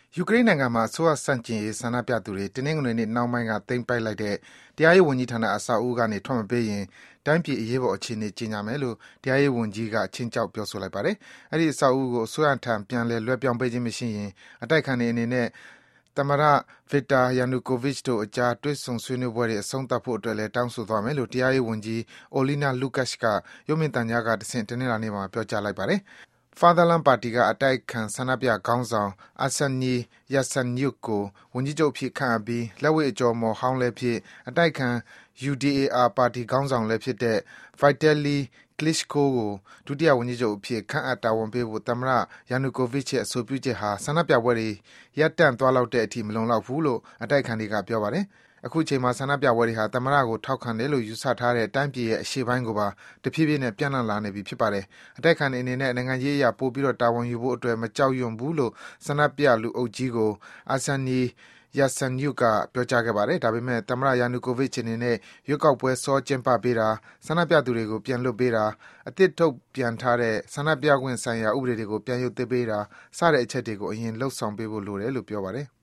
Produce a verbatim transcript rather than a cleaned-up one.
ယူကရိန်းနိုင်ငံမှာ အစိုးရဆန့်ကျင်ရေးဆန္ဒပြသူတွေ တနင်္ဂနွေနေ့နှောင်းပိုင်းက သိမ်းပိုက်လိုက်တဲ့ တရားရေးဝန်ကြီးဌာန အဆောက်အဦးကနေ ထွက်မပေးရင် တိုင်းပြည် အရေးပေါ်အခြေအနေ ကြေညာမယ်လို့ တရားရေးဝန်ကြီးက ခြိမ်းခြောက် ပြောဆိုလိုက်ပါတယ်။ အဲဒီ အဆောက်အဦးကို အစိုးရထံ ပြန်လည် လွဲပြောင်းပေးခြင်းမရှိရင် အတိုက်အခံတွေအနေနဲ့ သမ္မတ Viktor Yanukovych တို့အကြား တွေ့ဆုံ ဆွေးနွေးပွဲတွေ အဆုံးသတ်ဖို့အတွက်လည်း တောင်းဆိုသွားမယ်လို့ တရားရေးဝန်ကြီး Olena Lucas က ရုပ်မြင်သံကြားကတဆင့် တနင်္လာနေ့မှာ ပြောကြားလိုက်ပါတယ်။ Fatherland ပါတီက အတိုက်အခံ ဆန္ဒပြခေါင်းဆောင် Arseniy Yatsenyuk ကို ဝန်ကြီးချုပ်အဖြစ် ခန့်အပ်ပြီး လက်ဝှေ့အကျော်အမော်ဟောင်းလည်းဖြစ်၊ အတိုက်အခံ ယူ ဒီ အေ အာ ပါတီခေါင်းဆောင်လည်းဖြစ်တဲ့ Vitaly Klitschko ကို ဒုတိယဝန်ကြီးချုပ်အဖြစ် ခန့်အပ် တာဝန်ပေးဖို့ သမ္မတ Yanukovych ရဲ့ အဆိုပြုချက်ဟာ ဆန္ဒပြပွဲတွေ ရပ်တန့်သွားလောက်တဲ့အထိ မလုံလောက်ဘူးလို့ အတိုက်အခံတွေက ပြောပါတယ်။ အခုချိန်မှာ ဆန္ဒပြပွဲတွေဟာ သမ္မတကို ထောက်ခံတယ်လို့ ယူဆထားတဲ့ တိုင်းပြည်ရဲ့ အရှေ့ပိုင်းကိုပါ တဖြည်းဖြည်းနဲ့ ပျံ့နှံ့လာနေပြီ ဖြစ်ပါတယ်။ အတိုက်အခံတွေအနေနဲ့ နိုင်ငံရေးအရ ပိုပြီး တာဝန်ယူဖို့အတွက် မကြောက်ရွံ့ဘူးလို့ ဆန္ဒပြလူအုပ်ကြီးကို Arseniy Yatsenyuk က ပြောကြားခဲ့ပါတယ်။ ဒါပေမယ့် သမ္မတ Yanukovych အနေနဲ့ ရွေးကောက်ပွဲ စောကျင်းပပေးတာ၊ ဆန္ဒပြသူတွေကို ပြန်လွှတ်ပေးတာ၊ အသစ်ထုတ်ပြန်ထားတဲ့ ဆန္ဒပြခွင့်ဆိုင်ရာ ဥပဒေတွေကို ပြန်ရုပ်သိမ်းပေးတာ စတဲ့အချက်တွေကို အရင် လုပ်ဆောင်ပေးဖို့လိုတယ်လို့ ပြောပါတယ်။